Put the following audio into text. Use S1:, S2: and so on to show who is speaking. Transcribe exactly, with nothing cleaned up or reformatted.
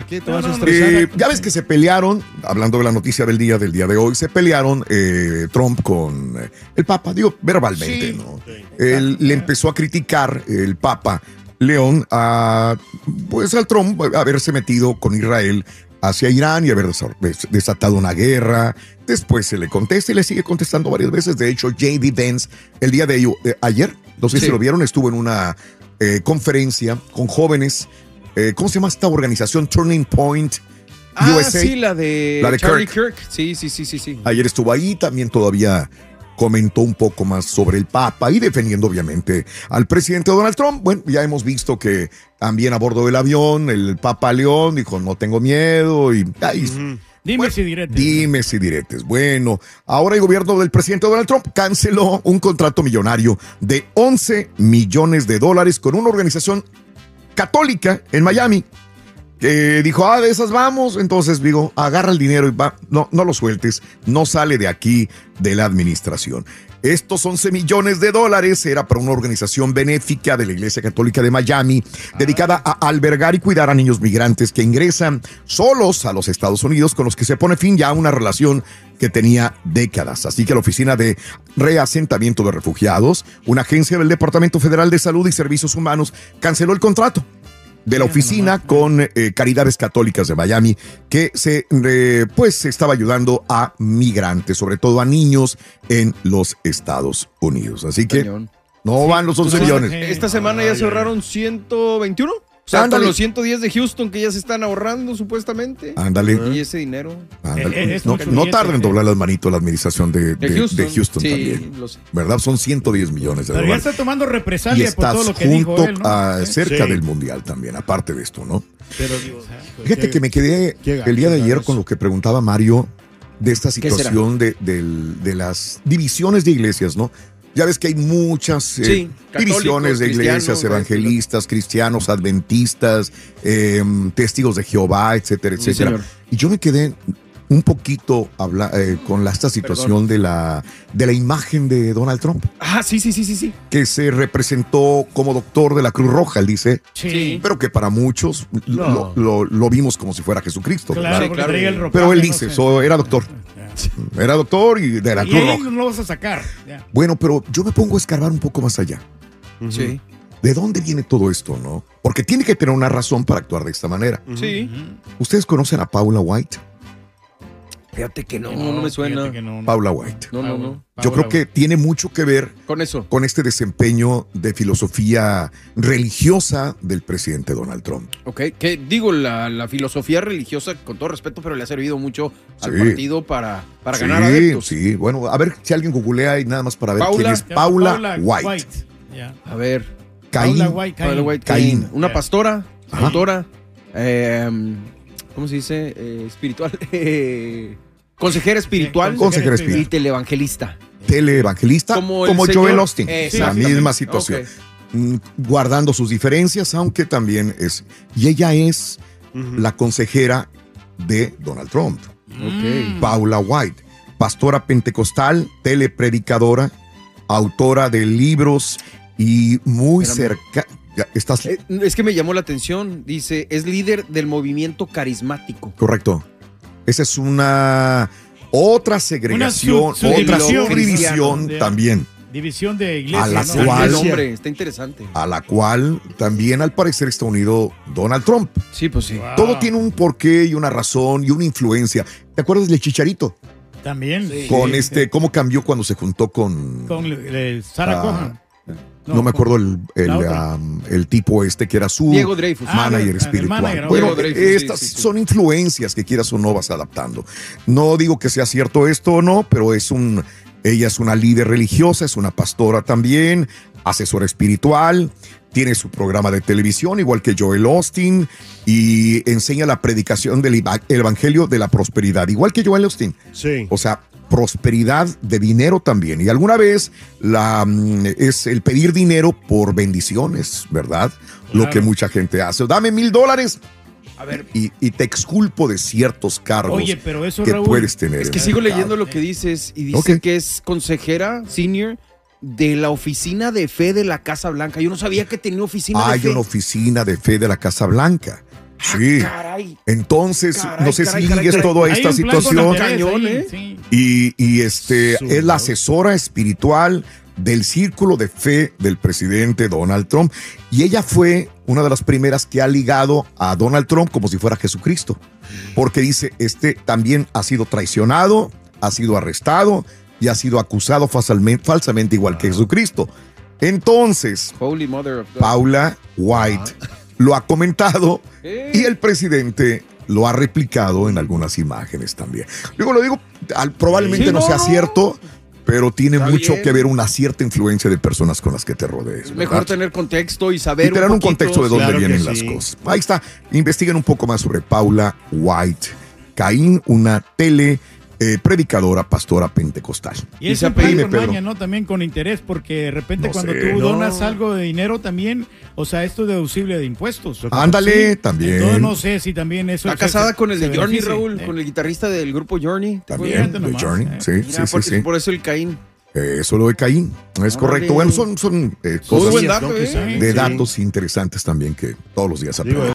S1: qué te vas a estresar?
S2: Eh, ya ves que se pelearon, hablando de la noticia del día del día de hoy, se pelearon eh, Trump con eh, el Papa, digo, verbalmente, sí, ¿no? Sí. Él le empezó a criticar el Papa León a, pues al Trump haberse metido con Israel hacia Irán y haber desatado una guerra. Después se le contesta y le sigue contestando varias veces. De hecho, J D Vance, el día de ello, eh, ayer, no sé sí. si lo vieron, estuvo en una eh, conferencia con jóvenes. Eh, ¿Cómo se llama esta organización? Turning Point
S1: ah,
S2: U S A.
S1: Sí, la de,
S2: la de
S1: Charlie
S2: Kirk.
S1: Kirk. Sí, sí, sí, sí, sí.
S2: Ayer estuvo ahí, también todavía comentó un poco más sobre el Papa y defendiendo obviamente al presidente Donald Trump. Bueno, ya hemos visto que también a bordo del avión el Papa León dijo no tengo miedo y ahí,
S3: uh-huh. Dime
S2: bueno,
S3: si diretes.
S2: Dime si diretes. Bueno, ahora el gobierno del presidente Donald Trump canceló un contrato millonario de once millones de dólares con una organización católica en Miami. Que dijo, ah, de esas vamos. Entonces digo, agarra el dinero y va, no, no lo sueltes, no sale de aquí de la administración. Estos once millones de dólares era para una organización benéfica de la Iglesia Católica de Miami, ah. dedicada a albergar y cuidar a niños migrantes que ingresan solos a los Estados Unidos, con los que se pone fin ya a una relación que tenía décadas. Así que la Oficina de Reasentamiento de Refugiados, una agencia del Departamento Federal de Salud y Servicios Humanos, canceló el contrato de la oficina con eh, Caridades Católicas de Miami, que se eh, pues se estaba ayudando a migrantes, sobre todo a niños en los Estados Unidos. Así que Cañón. no sí, van los once millones.
S1: Esta semana ya se ahorraron ciento veintiuno. O sea, con los ciento diez de Houston que ya se están ahorrando supuestamente.
S2: Ándale.
S1: Y ese dinero.
S2: Ándale. Eh, no, no tarden en doblar las manitos la administración de, de, de Houston, de Houston sí, también. Lo sé. ¿Verdad? Son ciento diez millones de
S3: Pero
S2: dólares.
S3: ya está tomando represalia por todo lo que
S2: junto
S3: dijo él, ¿no?
S2: a, cerca
S3: sí.
S2: del Mundial también, aparte de esto, ¿no?
S3: Pero digo,
S2: fíjate qué, que me quedé qué, el día de ayer con lo que preguntaba Mario de esta situación de, de, de las divisiones de iglesias, ¿no? Ya ves que hay muchas eh, sí, divisiones de iglesias, evangelistas, cristianos, adventistas, eh, testigos de Jehová, etcétera, etcétera. Sí, y yo me quedé un poquito habla, eh, con la, esta situación de la, de la imagen de Donald Trump.
S1: Ah, sí, sí, sí, sí, sí.
S2: Que se representó como doctor de la Cruz Roja, él dice.
S3: Sí.
S2: Pero que para muchos no. lo, lo, lo vimos como si fuera Jesucristo.
S3: Claro,
S2: sí,
S3: claro. El ropaje,
S2: pero él dice, no sé. so, era doctor. Era doctor y de la
S3: y
S2: Cruz Roja.
S3: no lo vas a sacar. Yeah.
S2: Bueno, pero yo me pongo a escarbar un poco más allá.
S1: Uh-huh. Sí.
S2: ¿De dónde viene todo esto, no? Porque tiene que tener una razón para actuar de esta manera.
S1: Uh-huh. Sí.
S2: ¿Ustedes conocen a Paula White?
S1: Fíjate que no, no, no me suena.
S2: No, no. Paula White.
S1: No, no, no.
S2: Yo
S3: Paula
S2: creo que tiene mucho que ver
S1: con eso,
S2: con este desempeño de filosofía religiosa del presidente Donald Trump.
S1: Ok, que digo, la, la filosofía religiosa, con todo respeto, pero le ha servido mucho al sí. partido para, para
S2: sí,
S1: ganar adeptos.
S2: Sí, bueno, a ver si alguien googlea y nada más para ver
S1: Paula,
S2: quién es Paula,
S3: Paula
S2: White.
S3: White. Yeah.
S1: A ver.
S2: Caín.
S3: Paula White, Caín.
S1: Paula White,
S2: Caín.
S1: Caín. Una yeah. pastora,
S2: Ajá.
S1: autora, eh, ¿cómo se dice? Eh, espiritual. Consejera espiritual,
S2: sí, consejera espiritual
S1: y televangelista.
S2: Televangelista, como, como Joel Austin. La misma situación.
S1: Okay.
S2: Guardando sus diferencias, aunque también es. Y ella es uh-huh. la consejera de Donald Trump.
S1: Okay.
S2: Paula White, pastora pentecostal, telepredicadora, autora de libros y muy cerca. ¿Estás?
S1: Eh, es que me llamó la atención. Dice, es líder del movimiento carismático.
S2: Correcto. Esa es una otra segregación,
S3: una su, su
S2: otra
S3: división,
S2: subdivisión
S3: de,
S2: también.
S3: División de iglesia.
S2: A la
S3: ¿no?
S2: cual,
S1: hombre, está interesante.
S2: A la cual también al parecer está unido Donald Trump.
S1: Sí, pues sí.
S3: Wow.
S2: Todo tiene un porqué y una razón y una influencia. ¿Te acuerdas del Chicharito?
S3: También.
S2: Sí, con sí, este, sí. ¿Cómo cambió cuando se juntó con...
S3: Con el Sarah uh, Cohen.
S2: No, no me acuerdo el, el, um, el tipo este que era su
S1: Diego Dreyfus.
S2: manager
S3: ah,
S2: espiritual.
S3: Manager,
S2: bueno,
S1: Dreyfus,
S2: estas
S1: sí, sí, sí.
S2: son influencias que quieras o no vas adaptando. No digo que sea cierto esto o no, pero es un, ella es una líder religiosa, es una pastora también, asesora espiritual, tiene su programa de televisión, igual que Joel Austin, y enseña la predicación del evangelio de la prosperidad, igual que Joel Austin.
S4: Sí.
S2: O sea, prosperidad de dinero también. Y alguna vez la, es el pedir dinero por bendiciones, ¿verdad? Claro. Lo que mucha gente hace. Dame mil dólares. A ver. Y, y te exculpo de ciertos cargos.
S3: Oye, pero eso,
S2: que
S3: Raúl,
S2: puedes tener.
S1: Es que sigo leyendo lo que dices y dice okay. que es consejera senior de la oficina de fe de la Casa Blanca. Yo no sabía que tenía oficina
S2: Hay
S1: de fe.
S2: Hay una oficina de fe de la Casa Blanca. Sí.
S1: Ah, caray.
S2: Entonces,
S1: Caray,
S2: no sé
S1: caray,
S2: si
S1: caray,
S2: ligues
S1: caray.
S2: toda
S3: Hay
S2: esta
S3: un plan con
S2: situación.
S3: interés
S1: Cañón,
S3: ahí,
S1: ¿eh?
S3: sí.
S2: Y, y este
S3: Su
S2: es la
S3: Dios.
S2: asesora espiritual del círculo de fe del presidente Donald Trump. Y ella fue una de las primeras que ha ligado a Donald Trump como si fuera Jesucristo. Porque dice, este también ha sido traicionado, ha sido arrestado y ha sido acusado falsamente, falsamente igual que Jesucristo. Entonces,
S1: Holy Mother of God.
S2: Paula White lo ha comentado y el presidente lo ha replicado en algunas imágenes también. Digo, lo digo, al- probablemente
S1: Sí,
S2: no,
S1: no,
S2: sea
S1: no.
S2: cierto, pero tiene
S1: Está
S2: mucho
S1: bien.
S2: que ver una cierta influencia de personas con las que te rodees.
S1: Es mejor
S2: ¿verdad?
S1: tener contexto y saber
S2: Y tener un,
S1: poquito.
S2: contexto de dónde
S3: claro que
S2: vienen
S3: sí.
S2: las cosas. Ahí está. Investiguen un poco más sobre Paula White Caín, una tele eh, predicadora, pastora pentecostal.
S3: Y es
S1: se
S3: un plan
S2: apellida
S3: con
S2: Pedro.
S3: maña, ¿no? También con interés, porque de repente
S2: No
S3: cuando
S2: sé.
S3: tú
S1: No.
S3: donas algo de dinero también, o sea, esto es deducible de impuestos.
S2: Ándale,
S3: Sí.
S2: también.
S3: Entonces no sé si también eso...
S1: Está
S3: se-
S1: casada
S3: se-
S1: con el
S3: se
S1: de Journey,
S3: beneficie,
S1: Raúl,
S3: ¿eh?
S1: con el guitarrista del grupo Journey. ¿Te
S2: También,
S1: acuerdas?
S2: de
S3: nomás,
S2: Journey.
S3: eh.
S2: Sí,
S1: Mira,
S2: sí, sí,
S1: porque
S2: sí.
S1: por eso el Caín.
S2: Eh, Eso lo de Caín. Es
S1: Órale.
S2: correcto. Bueno, son, son eh,
S1: Muy
S2: cosas
S1: buen
S3: Yo
S1: dato,
S3: que
S1: ¿eh?
S3: sí.
S2: de
S3: Sí.
S2: datos interesantes también que todos los días
S3: Digo,
S2: aprendemos.